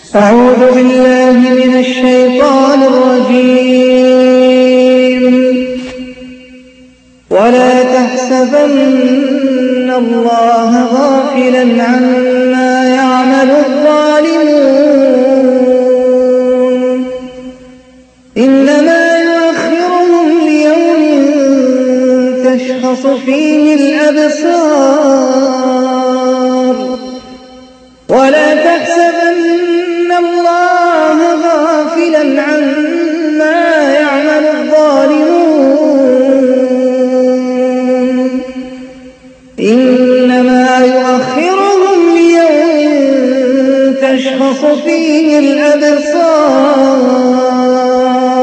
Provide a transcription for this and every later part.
أعوذ بالله من الشيطان الرجيم. ولا تحسبن الله غافلا عما يعمل الظالمون إنما يؤخرهم ليوم تشخص فيه الأبصار. ولا تحسبن الله غافلا عما يعمل الظالمون إنما يؤخرهم ليوم تشخص فيه الأبصار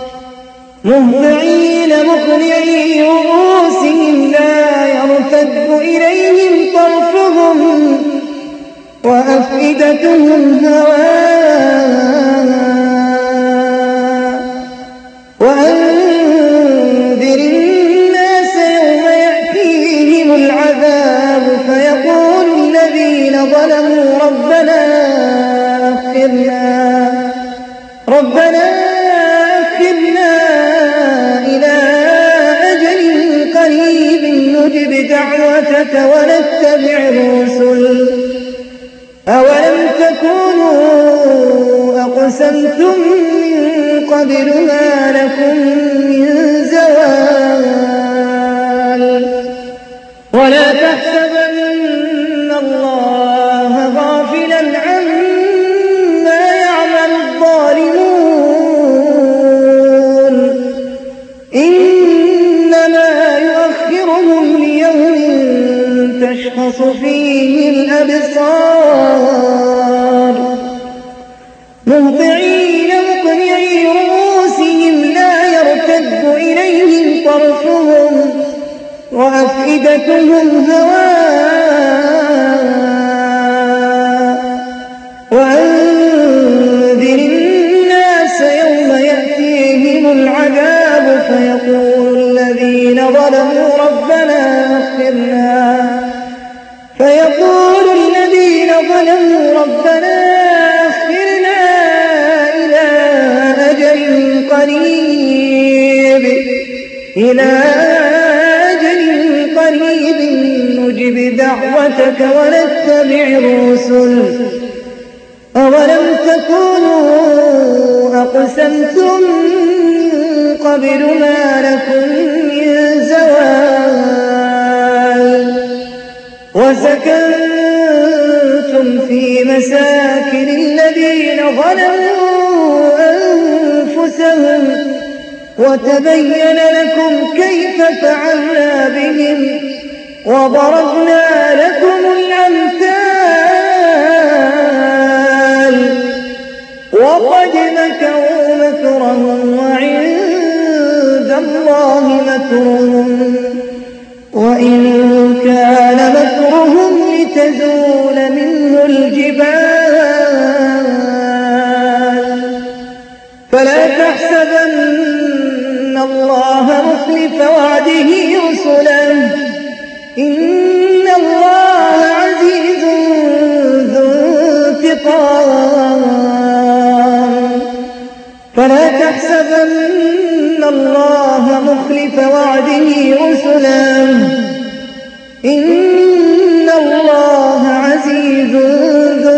مهطعين مقنعي رؤوسهم لا يرتد إليهم طرفهم وأفئدتهم هواء. وأنذر الناس يوم يأتيهم العذاب فيقول الذين ظلموا ربنا أخرنا إلى أجل قريب نجب دعوتك ونتبع الرسل أولم تكونوا أقسمتم من قبل ما لكم من زوال. ولا تحسبن الله غافلا عما يعمل الظالمون إنما يؤخرهم ليوم تشخص فيه الأبصار مهطعين مقنعي رؤوسهم لا يرتد إليهم طرفهم وأفئدتهم هواء. وأنذر الناس يوم يأتيهم العذاب فيقول الذين ظلموا ربنا أخرنا إلى أجل قريب نجب دعوتك ونتبع الرسل أولم تكونوا أقسمتم من قبل ما لكم من زوال. وسكنتم في مساكن الذين ظلموا أنفسهم وتبين لكم كيف فعلنا بهم وضربنا لكم الأمثال. وقد مكروا مكرهم وعند الله مكرهم وإن كان مكرهم لتزول منه الجبال. فلا تحسبن الله مخلف وعده رسله إن الله عزيز ذو انتقام. فلا تحسبن الله مخلف وعده رسله إن الله عزيز ذو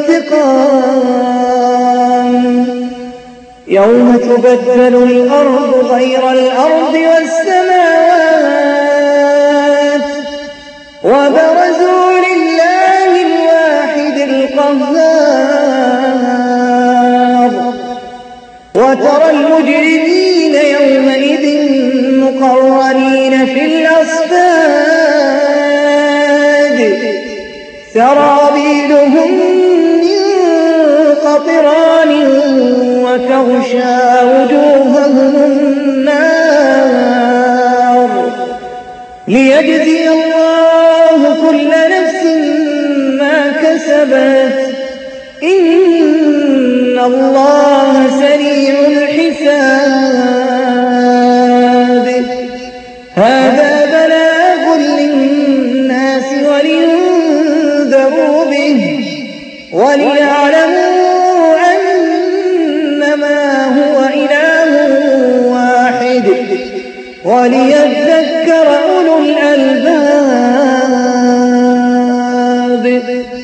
انتقام. يوم تبدل الأرض غير الأرض والسماوات وبرزوا لله الواحد القهار. وترى المجرمين يومئذ مقرنين في الأصفاد سرابيلهم من قطران وتغشى وجوههم النار ليجزي الله كل نفس ما كسبت إن الله سريع الحساب. هذا بلاغ للناس ولينذروا به وليعلموا وليذكر أولو الألباب.